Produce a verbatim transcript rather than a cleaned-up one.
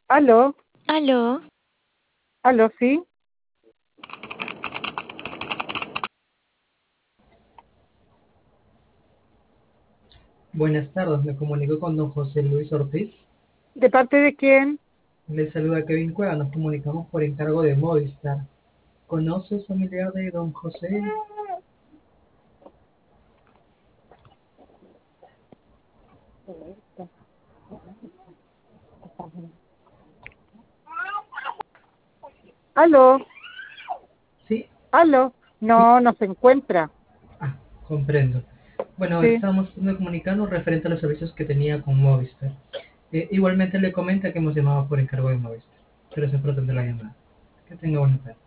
Aló, Aló, aló, sí. Buenas tardes, me comunico con don José Luis Ortiz. ¿De parte de quién? Le saluda Kevin Cueva, nos comunicamos por encargo de Movistar. ¿Conoce familiar de don José? Aló, Sí, aló. sí, No, no se encuentra. ah, comprendo. Bueno, Sí. estamos comunicando referente a los servicios que tenía con Movistar. Eh, igualmente le comenta que hemos llamado por encargo de Movistar. Gracias por atender la llamada. Que tenga buena tarde.